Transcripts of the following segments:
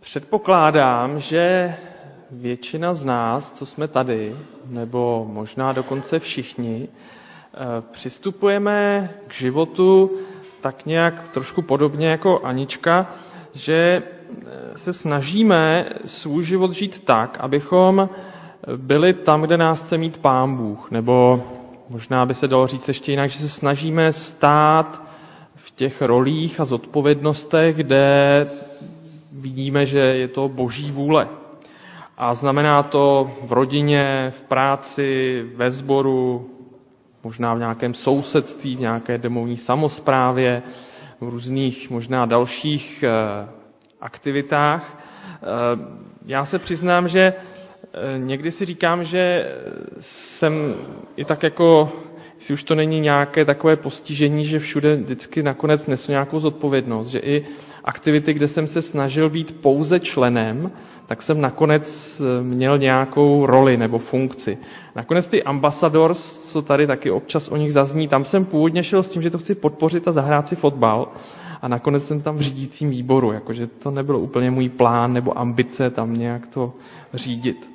Předpokládám, že většina z nás, co jsme tady, nebo možná dokonce všichni, přistupujeme k životu tak nějak trošku podobně jako Anička, že se snažíme svůj život žít tak, abychom byli tam, kde nás chce mít Pán Bůh. Nebo možná by se dalo říct ještě jinak, že se snažíme stát v těch rolích a zodpovědnostech, kde vidíme, že je to Boží vůle. A znamená to v rodině, v práci, ve sboru, možná v nějakém sousedství, v nějaké domovní samosprávě, v různých možná dalších aktivitách. Já se přiznám, že někdy si říkám, že jsem i tak jako, jestli už to není nějaké takové postižení, že všude vždycky nakonec nesu nějakou zodpovědnost, že i aktivity, kde jsem se snažil být pouze členem, tak jsem nakonec měl nějakou roli nebo funkci. Nakonec ty ambasadors, co tady taky občas o nich zazní, tam jsem původně šel s tím, že to chci podpořit a zahrát si fotbal, a nakonec jsem tam v řídícím výboru, jakože to nebyl úplně můj plán nebo ambice tam nějak to řídit.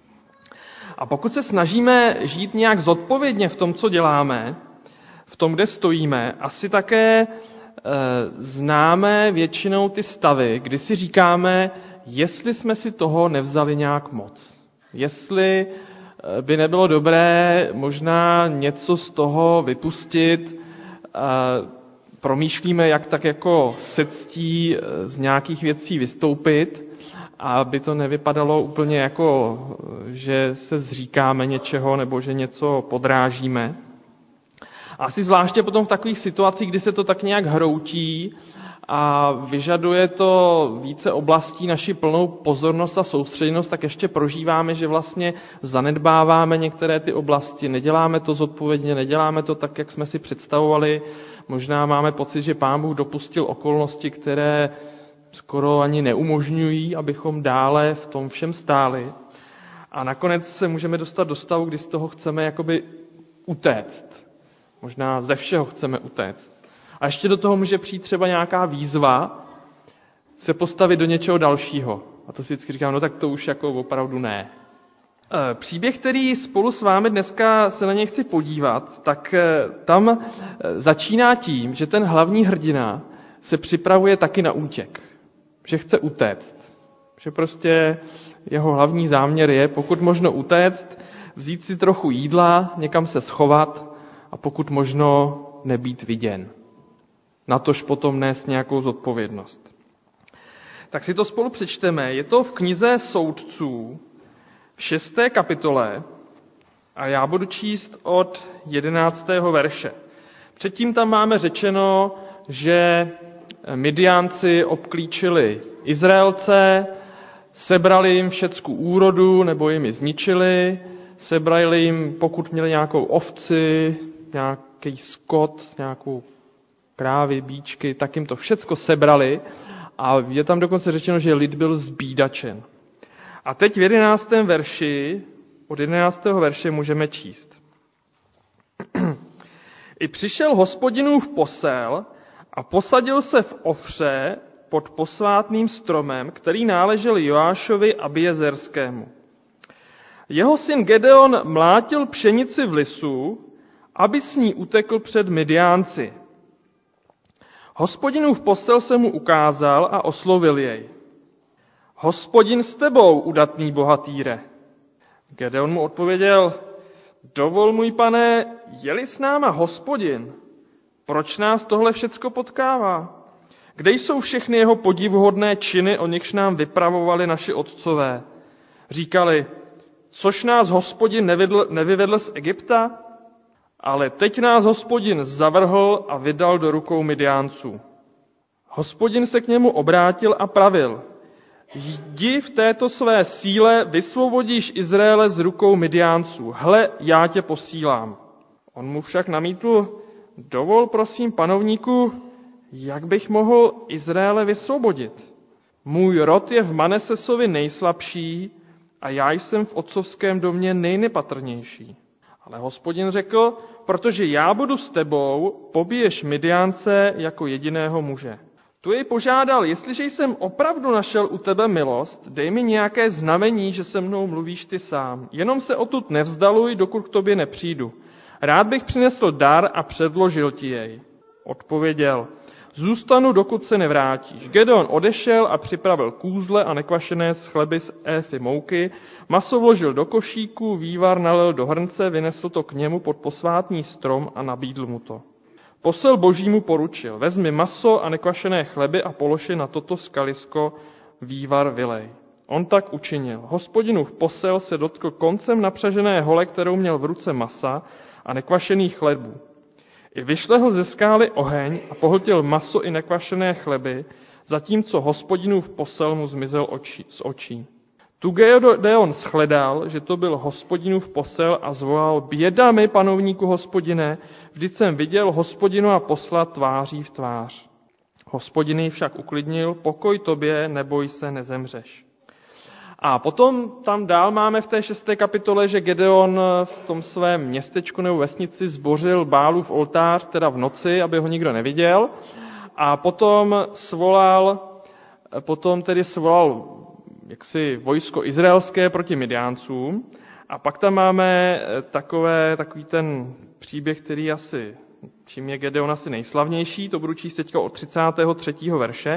A pokud se snažíme žít nějak zodpovědně v tom, co děláme, v tom, kde stojíme, asi také známe většinou ty stavy, kdy si říkáme, jestli jsme si toho nevzali nějak moc. Jestli by nebylo dobré možná něco z toho vypustit, promýšlíme, jak tak jako se ctí z nějakých věcí vystoupit, aby to nevypadalo úplně jako, že se zříkáme něčeho nebo že něco podrážíme. Asi zvláště potom v takových situacích, kdy se to tak nějak hroutí a vyžaduje to více oblastí naši plnou pozornost a soustředěnost, tak ještě prožíváme, že vlastně zanedbáváme některé ty oblasti, neděláme to zodpovědně, neděláme to tak, jak jsme si představovali. Možná máme pocit, že Pán Bůh dopustil okolnosti, které skoro ani neumožňují, abychom dále v tom všem stáli. A nakonec se můžeme dostat do stavu, kdy z toho chceme jakoby utéct. Možná ze všeho chceme utéct. A ještě do toho může přijít třeba nějaká výzva se postavit do něčeho dalšího. A to si vždycky říkám, no tak to už jako opravdu ne. Příběh, který spolu s vámi dneska se na něj chci podívat, tak tam začíná tím, že ten hlavní hrdina se připravuje taky na útěk. Že chce utéct. Že prostě jeho hlavní záměr je, pokud možno utéct, vzít si trochu jídla, někam se schovat a pokud možno nebýt viděn. Natož potom nést nějakou zodpovědnost. Tak si to spolu přečteme. Je to v knize Soudců v 6. kapitole a já budu číst od 11. verše. Předtím tam máme řečeno, že Midiánci obklíčili Izraelce, sebrali jim všecku úrodu nebo jim ji zničili, sebrali jim, pokud měli nějakou ovci, nějaký skot, nějakou krávy, bíčky, tak jim to všecko sebrali a je tam dokonce řečeno, že lid byl zbídačen. A teď v 11. verši, od 11. verše můžeme číst. I přišel Hospodinův posel a posadil se v Ofře pod posvátným stromem, který náležel Joášovi Abiezerskému. Jeho syn Gedeon mlátil pšenici v lisu, aby s ní utekl před Midiánci. Hospodinův posel se mu ukázal a oslovil jej. Hospodin s tebou, udatný bohatýre. Gedeon mu odpověděl, dovol, můj pane, je-li s náma Hospodin, proč nás tohle všecko potkává? Kde jsou všechny jeho podivuhodné činy, o nichž nám vypravovali naši otcové? Říkali, což nás Hospodin nevyvedl z Egypta? Ale teď nás Hospodin zavrhl a vydal do rukou Midiánců. Hospodin se k němu obrátil a pravil, jdi v této své síle, vysvobodíš Izraele z rukou Midiánců. Hle, já tě posílám. On mu však namítl, dovol, prosím, panovníku, jak bych mohl Izraele vysvobodit? Můj rod je v Manasesovi nejslabší a já jsem v otcovském domě nejnepatrnější. Ale Hospodin řekl, protože já budu s tebou, pobiješ Midiánce jako jediného muže. Tu jej požádal, jestliže jsem opravdu našel u tebe milost, dej mi nějaké znamení, že se mnou mluvíš ty sám. Jenom se odtud nevzdaluj, dokud k tobě nepřijdu. Rád bych přinesl dar a předložil ti jej. Odpověděl, zůstanu, dokud se nevrátíš. Gedeon odešel a připravil kůzle a nekvašené chleby z éfy mouky, maso vložil do košíku, vývar nalil do hrnce, vynesl to k němu pod posvátný strom a nabídl mu to. Posel boží mu poručil, vezmi maso a nekvašené chleby a položi na toto skalisko, vývar vylej. On tak učinil. Hospodinův posel se dotkl koncem napřažené hole, kterou měl v ruce masa a nekvašených chlebů. I vyšlehl ze skály oheň a pohltil maso i nekvašené chleby, zatímco Hospodinův posel mu zmizel z očí. Tu Gedeon shledal, že to byl Hospodinův posel a zvolal, běda mi, panovníku Hospodine, vždyť jsem viděl Hospodinova posla tváří v tvář. Hospodin jej však uklidnil, pokoj tobě, neboj se, nezemřeš. A potom tam dál máme v té 6. kapitole, že Gedeon v tom svém městečku nebo vesnici zbořil Bálův oltář, teda v noci, aby ho nikdo neviděl. A potom svolal jaksi vojsko izraelské proti Midiáncům. A pak tam máme takový ten příběh, který asi, čím je Gedeon asi nejslavnější, to budu číst teďka od 33. verše.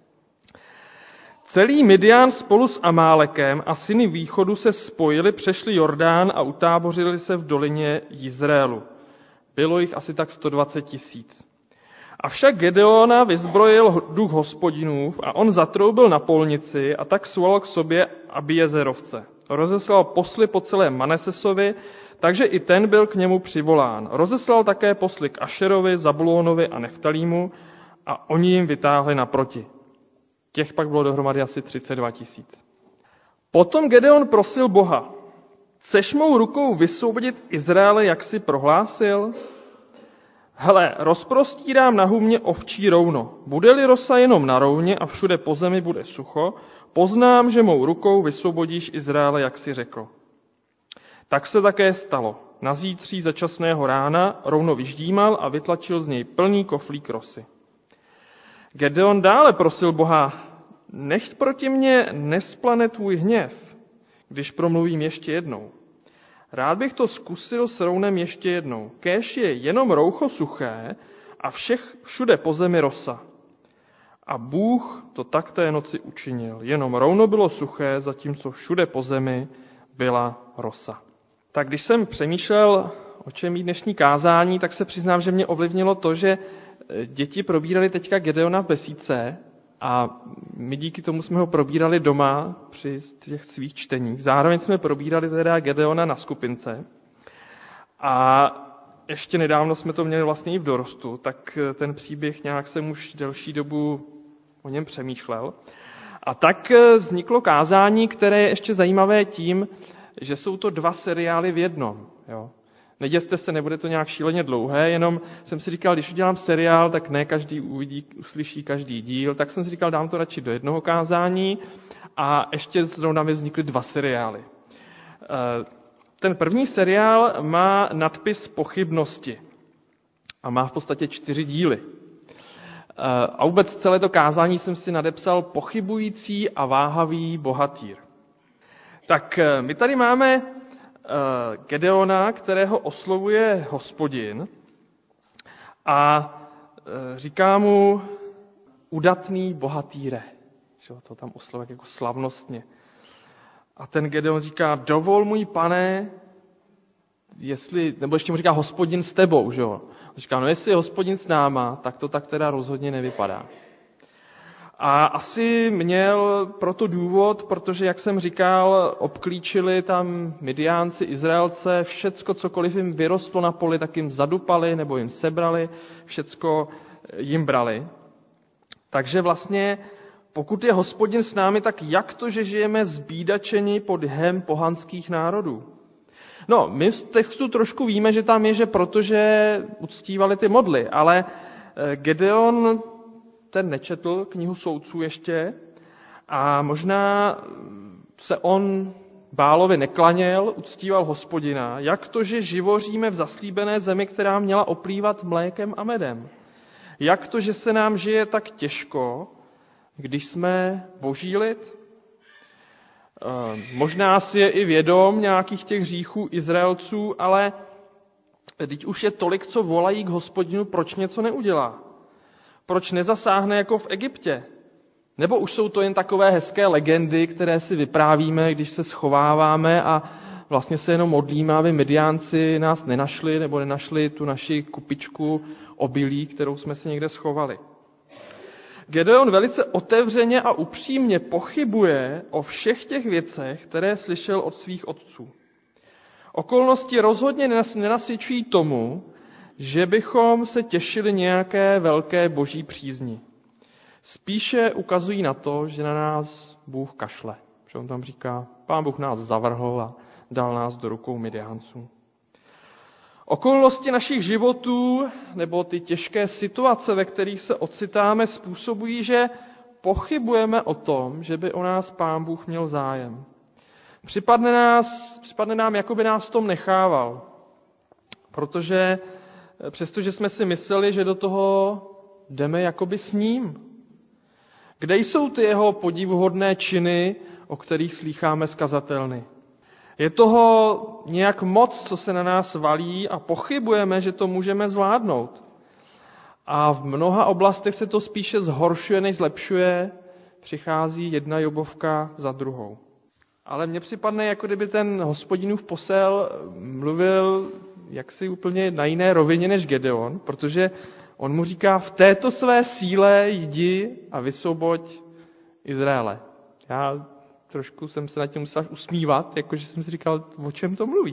Celý Midian spolu s Amálekem a syny východu se spojili, přešli Jordán a utábořili se v dolině Jizraelu. Bylo jich asi tak 120 000. Avšak Gedeona vyzbrojil duch Hospodinův a on zatroubil na polnici a tak svolal k sobě Abiezerovce. Rozeslal posly po celém Manasesovi, takže i ten byl k němu přivolán. Rozeslal také posly k Ašerovi, Zabulónovi a Neftalímu a oni jim vytáhli naproti. Těch pak bylo dohromady asi 32 000. Potom Gedeon prosil Boha, chceš mou rukou vysvobodit Izraele, jak si prohlásil? Hele, rozprostírám na humně ovčí rouno. Bude-li rosa jenom na rouně a všude po zemi bude sucho, poznám, že mou rukou vysvobodíš Izraele, jak si řekl. Tak se také stalo. Na zítří začasného rána rouno vyždímal a vytlačil z něj plný koflík rosy. Gedeon dále prosil Boha, nechť proti mně nesplane tvůj hněv, když promluvím ještě jednou. Rád bych to zkusil s rounem ještě jednou. Kéž je jenom roucho suché a všude po zemi rosa. A Bůh to tak té noci učinil. Jenom rouno bylo suché, zatímco všude po zemi byla rosa. Tak když jsem přemýšlel, o čem mít dnešní kázání, tak se přiznám, že mě ovlivnilo to, že děti probírali teďka Gedeona v besídce a my díky tomu jsme ho probírali doma při těch svých čteních. Zároveň jsme probírali teda Gedeona na skupince a ještě nedávno jsme to měli vlastně i v dorostu, tak ten příběh nějak jsem už delší dobu o něm přemýšlel. A tak vzniklo kázání, které je ještě zajímavé tím, že jsou to 2 seriály v jednom. Jo. Neděste se, nebude to nějak šíleně dlouhé, jenom jsem si říkal, když udělám seriál, tak ne každý uslyší každý díl, tak jsem si říkal, dám to radši do jednoho kázání a ještě zrovna mi vznikly 2 seriály. Ten první seriál má nadpis Pochybnosti a má v podstatě 4 díly. A vůbec celé to kázání jsem si nadepsal Pochybující a váhavý bohatýr. Tak my tady máme Gedeona, kterého oslovuje Hospodin a říká mu udatný bohatýre. To tam oslovuje jako slavnostně. A ten Gedeon říká, dovol můj pane, nebo ještě mu říká Hospodin s tebou. Že jo? Říká, no jestli je Hospodin s náma, tak to tak teda rozhodně nevypadá. A asi měl proto důvod, protože, jak jsem říkal, obklíčili tam Midiánci, Izraelce, všecko, cokoliv jim vyrostlo na poli, tak jim zadupali nebo jim sebrali, všecko jim brali. Takže vlastně, pokud je Hospodin s námi, tak jak to, že žijeme zbídačeni pod jhem pohanských národů? No, my v textu trošku víme, že tam je, že protože uctívali ty modly, ale Gedeon ten nečetl knihu soudců ještě a možná se on Bálovi neklaněl, uctíval Hospodina. Jak to, že živoříme v zaslíbené zemi, která měla oplývat mlékem a medem? Jak to, že se nám žije tak těžko, když jsme boží lid? Možná si je i vědom nějakých těch hříchů Izraelců, ale teď už je tolik, co volají k Hospodinu, proč něco neudělá? Proč nezasáhne jako v Egyptě? Nebo už jsou to jen takové hezké legendy, které si vyprávíme, když se schováváme a vlastně se jenom modlíme, aby Midiánci nás nenašli nebo nenašli tu naši kupičku obilí, kterou jsme si někde schovali. Gedeon velice otevřeně a upřímně pochybuje o všech těch věcech, které slyšel od svých otců. Okolnosti rozhodně nenasvědčují tomu, že bychom se těšili nějaké velké boží přízni. Spíše ukazují na to, že na nás Bůh kašle. Že on tam říká, Pán Bůh nás zavrhl a dal nás do rukou Midiánců. Okolnosti našich životů nebo ty těžké situace, ve kterých se ocitáme, způsobují, že pochybujeme o tom, že by o nás Pán Bůh měl zájem. Připadne nám, jako by nás v tom nechával. Protože přestože jsme si mysleli, že do toho jdeme jakoby s ním. Kde jsou ty jeho podivuhodné činy, o kterých slýcháme z kazatelny? Je toho nějak moc, co se na nás valí a pochybujeme, že to můžeme zvládnout. A v mnoha oblastech se to spíše zhoršuje, než zlepšuje. Přichází jedna Jobovka za druhou. Ale mně připadne, jako kdyby ten Hospodinův posel mluvil jaksi úplně na jiné rovině než Gedeon, protože on mu říká, v této své síle jdi a vysvoboď Izraele. Já trošku jsem se nad tím musel usmívat, jakože jsem si říkal, o čem to mluví.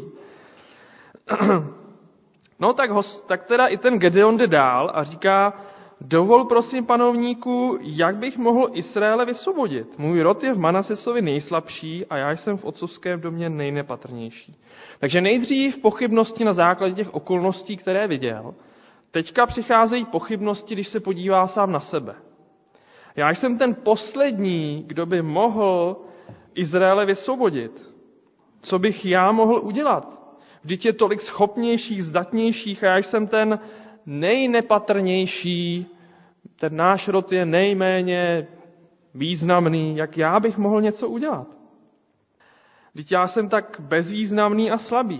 No tak teda i ten Gedeon jde dál a říká, dovol prosím panovníku, jak bych mohl Izraele vysvobodit. Můj rod je v Manasesovi nejslabší a já jsem v otcovském domě nejnepatrnější. Takže nejdřív pochybnosti na základě těch okolností, které viděl. Teďka přicházejí pochybnosti, když se podívá sám na sebe. Já jsem ten poslední, kdo by mohl Izraele vysvobodit. Co bych já mohl udělat? Vždyť je tolik schopnějších, zdatnějších a já jsem ten nejnepatrnější, ten náš rod je nejméně významný, jak já bych mohl něco udělat? Vždyť já jsem tak bezvýznamný a slabý.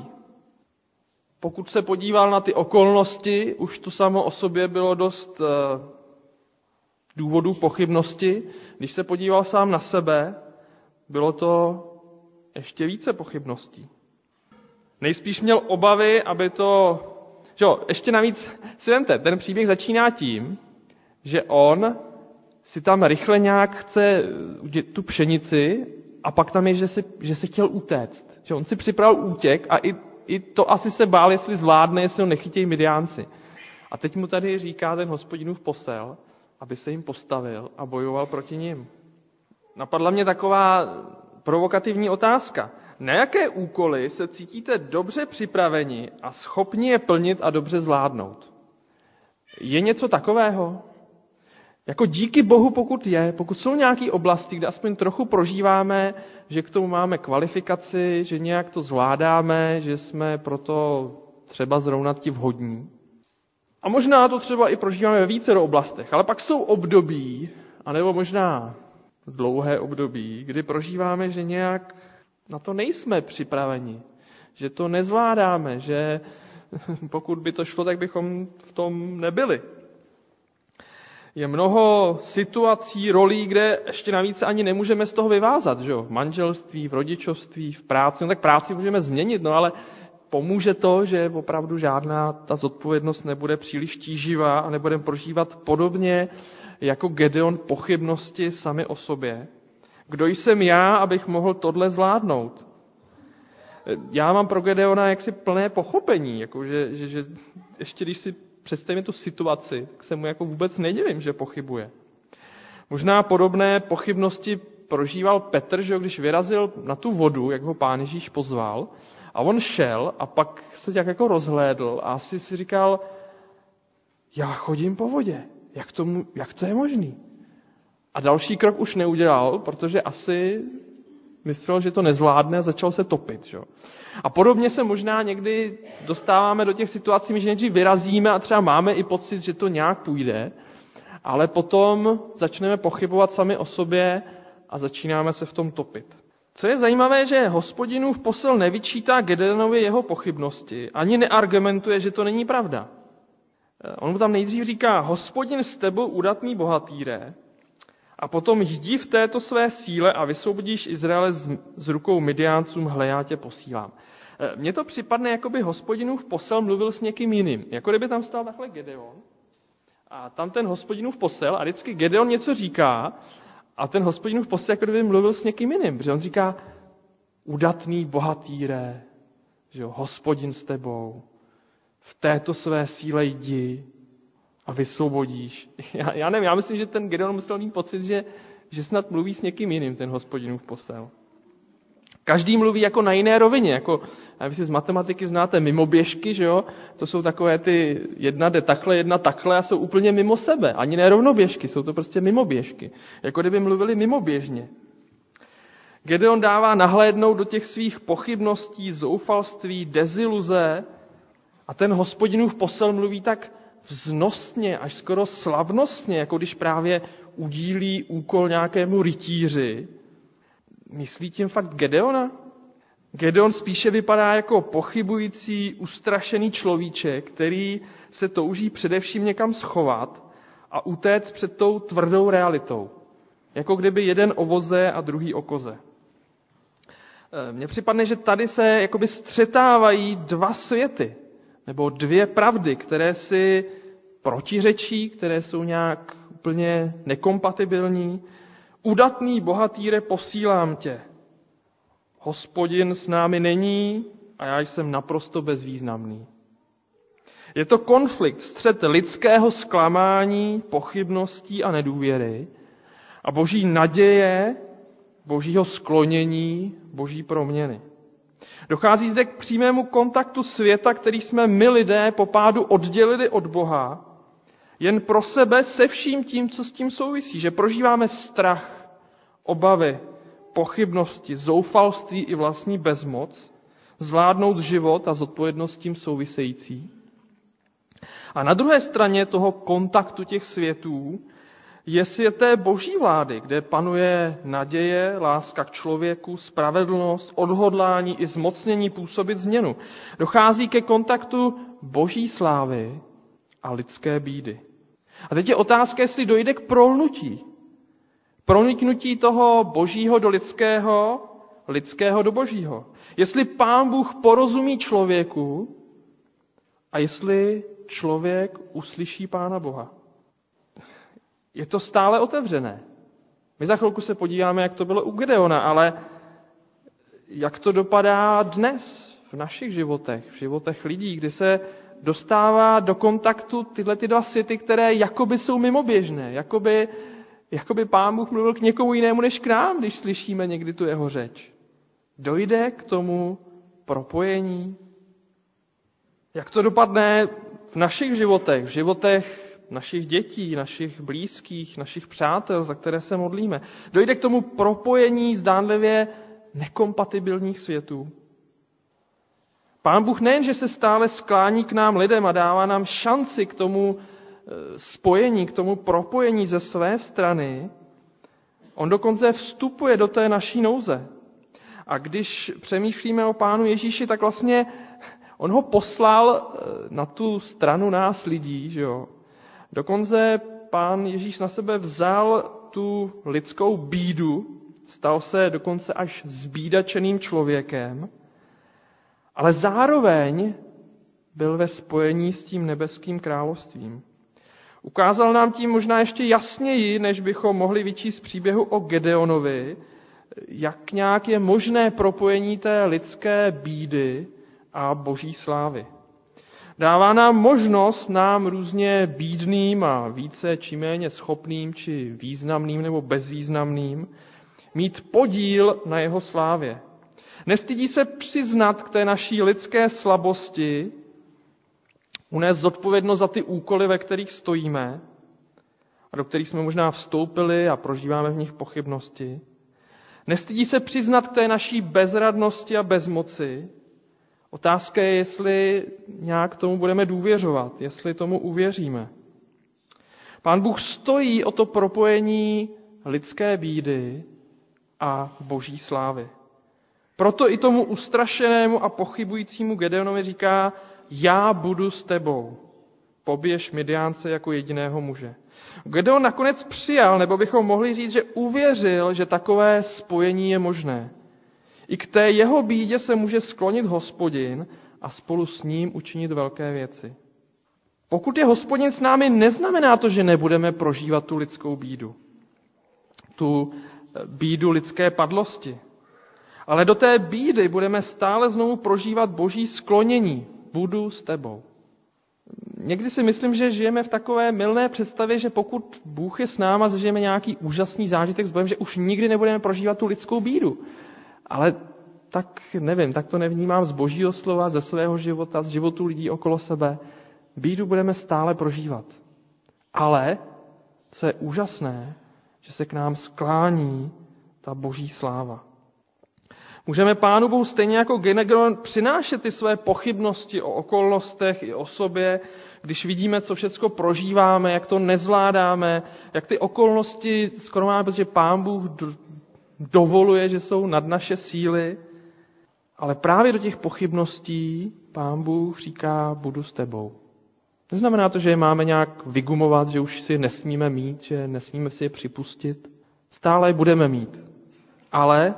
Pokud se podíval na ty okolnosti, už to samo o sobě bylo dost důvodů pochybnosti. Když se podíval sám na sebe, bylo to ještě více pochybností. Nejspíš měl obavy, aby to... ještě navíc si vemte, ten příběh začíná tím, že on si tam rychle nějak chce tu pšenici a pak tam je, že se chtěl utéct. Že on si připravil útěk a i to asi se bál, jestli zvládne, jestli ho nechytějí Midiánci. A teď mu tady říká ten Hospodinův posel, aby se jim postavil a bojoval proti nim. Napadla mě taková provokativní otázka. Na jaké úkoly se cítíte dobře připraveni a schopni je plnit a dobře zvládnout? Je něco takového? Jako díky Bohu, pokud jsou nějaké oblasti, kde aspoň trochu prožíváme, že k tomu máme kvalifikaci, že nějak to zvládáme, že jsme proto třeba zrovna ti vhodní. A možná to třeba i prožíváme ve vícero oblastech, ale pak jsou období, anebo možná dlouhé období, kdy prožíváme, že nějak na to nejsme připraveni, že to nezvládáme, že pokud by to šlo, tak bychom v tom nebyli. Je mnoho situací, rolí, kde ještě navíc ani nemůžeme z toho vyvázat, že jo? V manželství, v rodičovství, v práci. No tak práci můžeme změnit, no ale pomůže to, že opravdu žádná ta zodpovědnost nebude příliš tíživá a nebudeme prožívat podobně jako Gedeon pochybnosti sami o sobě. Kdo jsem já, abych mohl tohle zvládnout? Já mám pro Gedeona jaksi plné pochopení, jako že ještě když si představíme tu situaci, tak se mu jako vůbec nedivím, že pochybuje. Možná podobné pochybnosti prožíval Petr, že když vyrazil na tu vodu, jak ho Pán Ježíš pozval, a on šel a pak se tak jako rozhlédl a asi si říkal, já chodím po vodě, jak to je možný? A další krok už neudělal, protože asi myslel, že to nezvládne a začal se topit. Že? A podobně se možná někdy dostáváme do těch situací, že nejdřív vyrazíme a třeba máme i pocit, že to nějak půjde, ale potom začneme pochybovat sami o sobě a začínáme se v tom topit. Co je zajímavé, že Hospodinův posel nevyčítá Gedeonovi jeho pochybnosti, ani neargumentuje, že to není pravda. On mu tam nejdřív říká, Hospodin s tebou udatný bohatýre, a potom jdi v této své síle a vysvobodíš Izraele z rukou Midiáncům, hle, já tě posílám. Mně to připadne, jako by Hospodinův posel mluvil s někým jiným. Jako kdyby tam stál takhle Gedeon a tam ten Hospodinův posel a vždycky Gedeon něco říká a ten Hospodinův posel jako kdyby mluvil s někým jiným. Protože on říká, udatný bohatýre, že jo, Hospodin s tebou, v této své síle jdi a vysvobodíš. Já nevím, já myslím, že ten Gedeon musel mít pocit, že snad mluví s někým jiným, ten Hospodinův posel. Každý mluví jako na jiné rovině, jako, vy si z matematiky znáte mimoběžky, že jo? To jsou takové ty jedna jde takhle, jedna takhle a jsou úplně mimo sebe. Ani ne rovnoběžky, jsou to prostě mimoběžky. Jako kdyby mluvili mimoběžně. Gedeon dává nahlédnout do těch svých pochybností, zoufalství, deziluze a ten Hospodinův posel mluví tak vznosně, až skoro slavnostně, jako když právě udílí úkol nějakému rytíři. Myslí tím fakt Gedeona? Gedeon spíše vypadá jako pochybující, ustrašený človíček, který se touží především někam schovat a utéct před tou tvrdou realitou. Jako kdyby jeden o voze a druhý o koze. Mně připadne, že tady se jakoby střetávají dva světy, nebo dvě pravdy, které si protiřečí, které jsou nějak úplně nekompatibilní. Udatný bohatýre, posílám tě. Hospodin s námi není a já jsem naprosto bezvýznamný. Je to konflikt, střet lidského zklamání, pochybností a nedůvěry a boží naděje, božího sklonění, boží proměny. Dochází zde k přímému kontaktu světa, který jsme my lidé po pádu oddělili od Boha, jen pro sebe se vším tím, co s tím souvisí, že prožíváme strach, obavy, pochybnosti, zoufalství i vlastní bezmoc, zvládnout život a zodpovědnost s tím související. A na druhé straně toho kontaktu těch světů je svět té boží vlády, kde panuje naděje, láska k člověku, spravedlnost, odhodlání i zmocnění působit změnu. Dochází ke kontaktu boží slávy a lidské bídy. A teď je otázka, jestli dojde k prolnutí. Proniknutí toho božího do lidského, lidského do božího. Jestli Pán Bůh porozumí člověku a jestli člověk uslyší Pána Boha. Je to stále otevřené. My za chvilku se podíváme, jak to bylo u Gedeona, ale jak to dopadá dnes v našich životech, v životech lidí, kdy se dostává do kontaktu tyhle ty dva světy, které jakoby jsou mimoběžné, jakoby Pán Bůh mluvil k někomu jinému než k nám, když slyšíme někdy tu jeho řeč. Dojde k tomu propojení? Jak to dopadne v našich životech, v životech našich dětí, našich blízkých, našich přátel, za které se modlíme? Dojde k tomu propojení zdánlivě nekompatibilních světů? Pán Bůh nejenže se stále sklání k nám lidem a dává nám šanci k tomu spojení, k tomu propojení ze své strany, on dokonce vstupuje do té naší nouze. A když přemýšlíme o Pánu Ježíši, tak vlastně on ho poslal na tu stranu nás lidí, že jo. Dokonce Pán Ježíš na sebe vzal tu lidskou bídu, stal se dokonce až zbídačeným člověkem, ale zároveň byl ve spojení s tím nebeským královstvím. Ukázal nám tím možná ještě jasněji, než bychom mohli vyčíst z příběhu o Gedeonovi, jak nějak je možné propojení té lidské bídy a boží slávy. Dává nám možnost nám různě bídným a více či méně schopným, či významným nebo bezvýznamným, mít podíl na jeho slávě. Nestydí se přiznat k té naší lidské slabosti, unést zodpovědnost za ty úkoly, ve kterých stojíme a do kterých jsme možná vstoupili a prožíváme v nich pochybnosti. Nestydí se přiznat k té naší bezradnosti a bezmoci. Otázka je, jestli nějak tomu budeme důvěřovat, jestli tomu uvěříme. Pán Bůh stojí o to propojení lidské bídy a boží slávy. Proto i tomu ustrašenému a pochybujícímu Gedeonovi říká, já budu s tebou, poběž Midiánce jako jediného muže. Gedeon nakonec přijal, nebo bychom mohli říct, že uvěřil, že takové spojení je možné. I k té jeho bídě se může sklonit Hospodin a spolu s ním učinit velké věci. Pokud je Hospodin s námi, neznamená to, že nebudeme prožívat tu lidskou bídu. Tu bídu lidské padlosti. Ale do té bídy budeme stále znovu prožívat boží sklonění. Budu s tebou. Někdy si myslím, že žijeme v takové mylné představě, že pokud Bůh je s náma, zažijeme nějaký úžasný zážitek s Bohem, že už nikdy nebudeme prožívat tu lidskou bídu. Ale tak nevím, tak to nevnímám z božího slova, ze svého života, z životu lidí okolo sebe. Bídu budeme stále prožívat. Ale, co je úžasné, že se k nám sklání ta boží sláva. Můžeme Pánu Bohu stejně jako Gedeon přinášet ty své pochybnosti o okolnostech i o sobě, když vidíme, co všecko prožíváme, jak to nezvládáme, jak ty okolnosti skoro máme, protože Pán Bůh dovoluje, že jsou nad naše síly. Ale právě do těch pochybností Pán Bůh říká, budu s tebou. Neznamená to, že je máme nějak vygumovat, že už si je nesmíme mít, že nesmíme si je připustit. Stále je budeme mít. Ale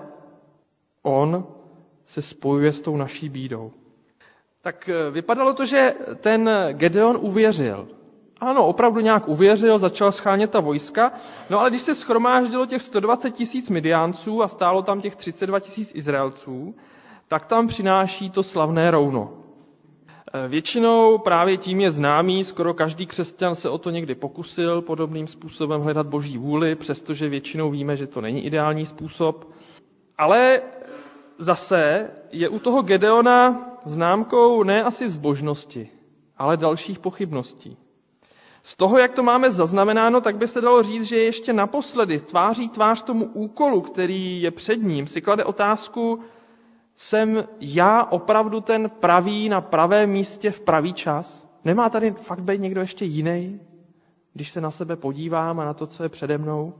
on se spojuje s tou naší bídou. Tak vypadalo to, že ten Gedeon uvěřil. Ano, opravdu nějak uvěřil, začal schánět ta vojska, no ale když se shromáždilo těch 120 000 Midiánců a stálo tam těch 32 000 Izraelců, tak tam přináší to slavné rouno. Většinou právě tím je známý, skoro každý křesťan se o to někdy pokusil podobným způsobem hledat boží vůli, přestože většinou víme, že to není ideální způsob. Ale zase je u toho Gedeona známkou ne asi zbožnosti, ale dalších pochybností. Z toho, jak to máme zaznamenáno, tak by se dalo říct, že ještě naposledy tváří tvář tomu úkolu, který je před ním, si klade otázku, jsem já opravdu ten pravý na pravém místě v pravý čas? Nemá tady fakt být někdo ještě jiný, když se na sebe podívám a na to, co je přede mnou?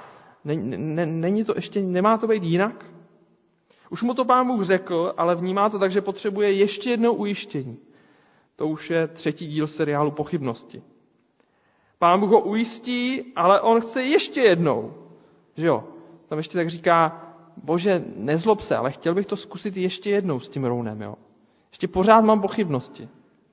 Není to ještě, nemá to být jinak? Už mu to Pán Bůh řekl, ale vnímá to tak, že potřebuje ještě jednou ujištění. To už je 3. díl seriálu Pochybnosti. Pán Bůh ho ujistí, ale on chce ještě jednou. Že jo? Tam ještě tak říká, Bože, nezlob se, ale chtěl bych to zkusit ještě jednou s tím rounem. Jo? Ještě pořád mám pochybnosti.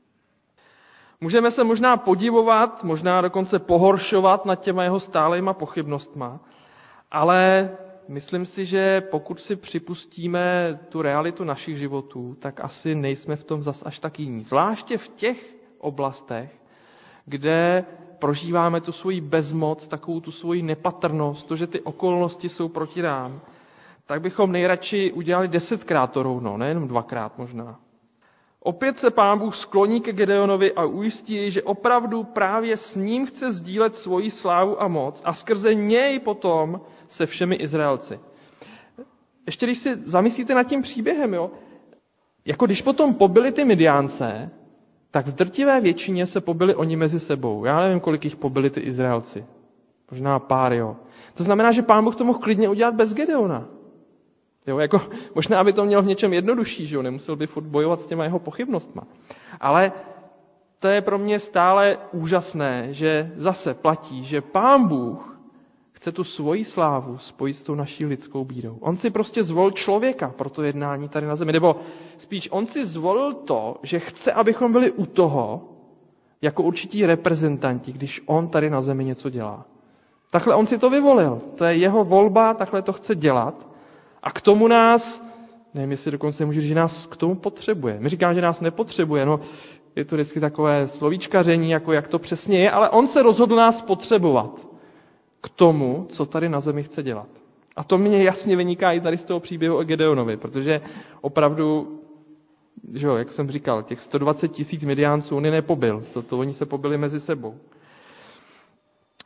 Můžeme se možná podivovat, možná dokonce pohoršovat nad těma jeho stálejma pochybnostma, ale myslím si, že pokud si připustíme tu realitu našich životů, tak asi nejsme v tom zas až tak jiní. Zvláště v těch oblastech, kde prožíváme tu svoji bezmoc, takovou tu svoji nepatrnost, to, že ty okolnosti jsou proti nám, tak bychom nejradši udělali 10krát to rouno, nejenom 2krát možná. Opět se Pán Bůh skloní ke Gedeonovi a ujistí jej, že opravdu právě s ním chce sdílet svoji slávu a moc a skrze něj potom se všemi Izraelci. Ještě když si zamyslíte nad tím příběhem, jo, jako když potom pobili ty Midiánce, tak v drtivé většině se pobili oni mezi sebou. Já nevím, kolik jich pobili ty Izraelci. Možná pár, jo. To znamená, že Pán Bůh to mohl klidně udělat bez Gedeona. Jo, jako, možná by to měl v něčem jednodušší, že jo, nemusel by furt bojovat s těma jeho pochybnostma. Ale to je pro mě stále úžasné, že zase platí, že Pán Bůh chce tu svoji slávu spojit s tou naší lidskou bídou. On si prostě zvolil člověka pro to jednání tady na zemi. Nebo spíš on si zvolil to, že chce, abychom byli u toho, jako určití reprezentanti, když on tady na zemi něco dělá. Takhle on si to vyvolil. To je jeho volba, takhle to chce dělat. A k tomu nás, nevím, jestli dokonce můžu říct, že nás k tomu potřebuje. My říkáme, že nás nepotřebuje, no je to vždycky takové slovíčkaření, jako jak to přesně je, ale on se rozhodl nás potřebovat k tomu, co tady na zemi chce dělat. A to mě jasně vyniká i tady z toho příběhu o Gedeonovi, protože opravdu, že jo, jak jsem říkal, těch 120 000 Midiánců on je nepobil, to oni se pobili mezi sebou.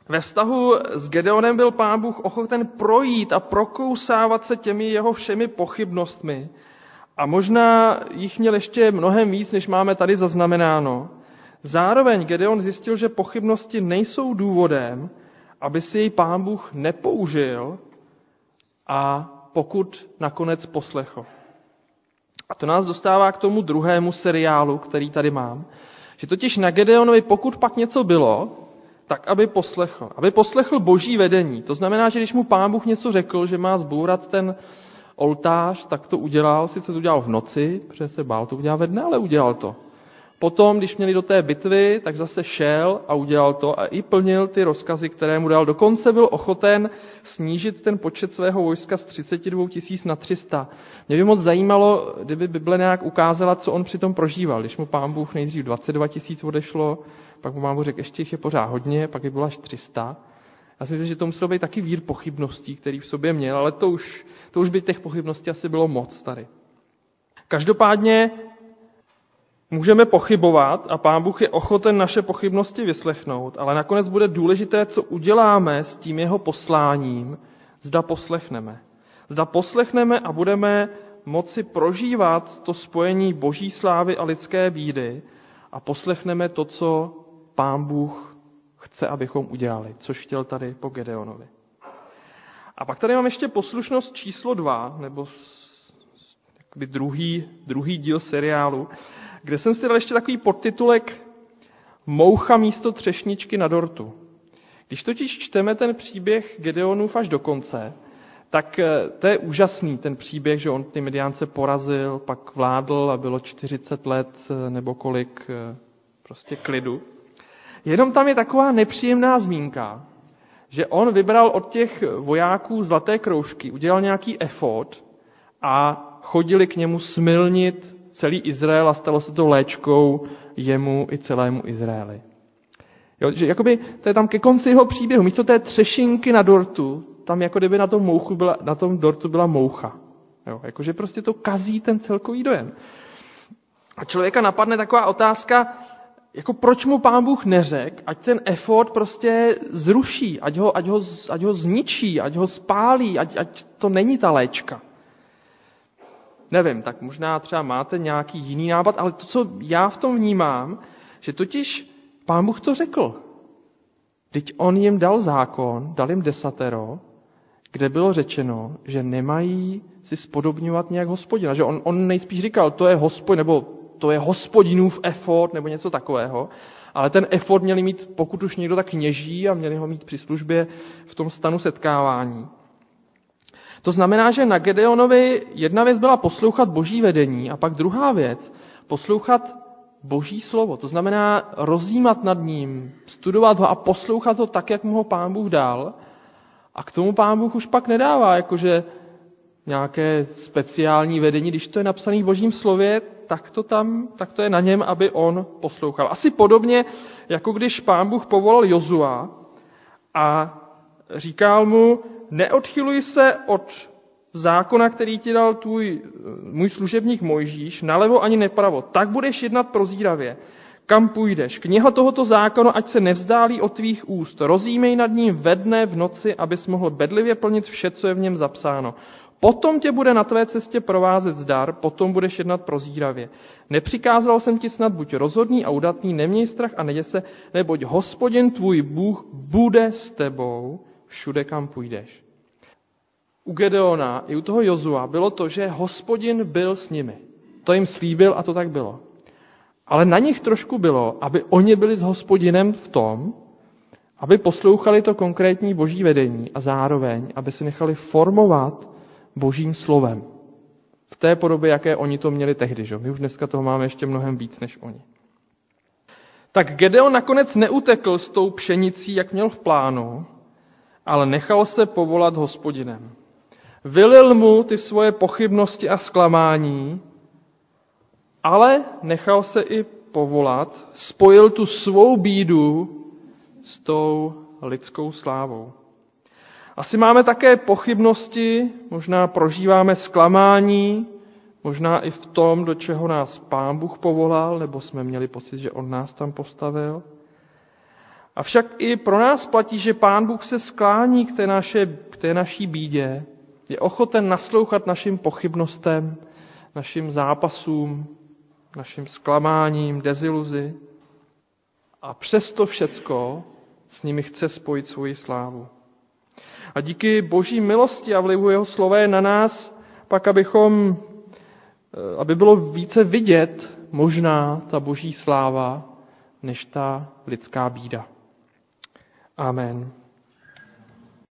Ve vztahu s Gedeonem byl Pán Bůh ochoten projít a prokousávat se těmi jeho všemi pochybnostmi. A možná jich měl ještě mnohem víc, než máme tady zaznamenáno. Zároveň Gedeon zjistil, že pochybnosti nejsou důvodem, aby si jej Pán Bůh nepoužil a pokud nakonec poslechl. A to nás dostává k tomu druhému seriálu, který tady mám, že totiž na Gedeonovi, pokud pak něco bylo, tak aby poslechl boží vedení. To znamená, že když mu Pán Bůh něco řekl, že má zbourat ten oltář, tak to udělal, sice to udělal v noci, protože se bál to udělat ve dne, ale udělal to. Potom, když měli do té bitvy, tak zase šel a udělal to a i plnil ty rozkazy, které mu dal. Dokonce byl ochoten snížit ten počet svého vojska z 32 000 na 300. Mě by moc zajímalo, kdyby Bible nějak ukázala, co on přitom prožíval. Když mu Pán Bůh nejdřív 22 000 odešlo, pak mu Pán Bůh řekl, ještě jich je pořád hodně, pak je bylo až 300. Já si myslím, že to muselo být taky vír pochybností, který v sobě měl, ale to už by těch pochybností asi bylo moc tady. Každopádně můžeme pochybovat a Pán Bůh je ochoten naše pochybnosti vyslechnout, ale nakonec bude důležité, co uděláme s tím jeho posláním, zda poslechneme. Zda poslechneme a budeme moci prožívat to spojení boží slávy a lidské bídy a poslechneme to, co Pán Bůh chce, abychom udělali, což chtěl tady po Gedeonovi. A pak tady mám ještě poslušnost číslo 2, nebo druhý díl seriálu, kde jsem si dal ještě takový podtitulek Moucha místo třešničky na dortu. Když totiž čteme ten příběh Gedeonův až do konce, tak to je úžasný ten příběh, že on ty Midiánce porazil, pak vládl a bylo 40 let nebo kolik prostě klidu. Jenom tam je taková nepříjemná zmínka, že on vybral od těch vojáků zlaté kroužky, udělal nějaký efod a chodili k němu smilnit celý Izrael a stalo se to léčkou jemu i celému Izraeli. Jo, že jakoby, to je tam ke konci jeho příběhu. Místo té třešinky na dortu, tam jako kdyby na tom dortu byla moucha. Jo, jakože prostě to kazí ten celkový dojem. A člověka napadne taková otázka, jako proč mu Pán Bůh neřekl, ať ten efod prostě zruší, ať ho zničí, ať ho spálí, ať to není ta léčka. Nevím, tak možná třeba máte nějaký jiný nápad, ale to, co já v tom vnímám, že totiž Pán Bůh to řekl. Vždyť on jim dal zákon, dal jim 10, kde bylo řečeno, že nemají si spodobňovat nějak Hospodina. Že on nejspíš říkal, to je Hospodin, nebo to je Hospodinův efod, nebo něco takového. Ale ten efod měli mít, pokud už někdo, tak kněží a měli ho mít při službě v tom stanu setkávání. To znamená, že na Gedeonovi jedna věc byla poslouchat boží vedení a pak druhá věc poslouchat boží slovo. To znamená rozjímat nad ním, studovat ho a poslouchat ho tak, jak mu ho Pán Bůh dal. A k tomu Pán Bůh už pak nedává jakože nějaké speciální vedení. Když to je napsané v božím slově, tak to je na něm, aby on poslouchal. Asi podobně, jako když Pán Bůh povolal Jozua a říkal mu, neodchyluj se od zákona, který ti dal můj služebník Mojžíš, nalevo ani nepravo. Tak budeš jednat prozíravě. Kam půjdeš? Kniha tohoto zákona, ať se nevzdálí od tvých úst. Rozjímej nad ním ve dne, v noci, abys mohl bedlivě plnit vše, co je v něm zapsáno. Potom tě bude na tvé cestě provázet zdar, potom budeš jednat prozíravě. Nepřikázal jsem ti snad, buď rozhodný a udatný, neměj strach a neděj se, neboť Hospodin tvůj Bůh bude s tebou všude, kam půjdeš. U Gedeona i u toho Jozua bylo to, že Hospodin byl s nimi. To jim slíbil a to tak bylo. Ale na nich trošku bylo, aby oni byli s Hospodinem v tom, aby poslouchali to konkrétní boží vedení a zároveň, aby se nechali formovat božím slovem. V té podobě, jaké oni to měli tehdy. Že? My už dneska toho máme ještě mnohem víc než oni. Tak Gedeon nakonec neutekl s tou pšenicí, jak měl v plánu, ale nechal se povolat Hospodinem. Vylil mu ty svoje pochybnosti a zklamání, ale nechal se i povolat, spojil tu svou bídu s tou lidskou slávou. Asi máme také pochybnosti, možná prožíváme zklamání, možná i v tom, do čeho nás Pán Bůh povolal, nebo jsme měli pocit, že on nás tam postavil. Avšak i pro nás platí, že Pán Bůh se sklání k té naší bídě, je ochoten naslouchat našim pochybnostem, našim zápasům, našim zklamáním, deziluzi. A přesto všecko s nimi chce spojit svoji slávu. A díky Boží milosti a vlivu jeho slova je na nás, pak aby bylo více vidět možná ta Boží sláva, než ta lidská bída. Amen.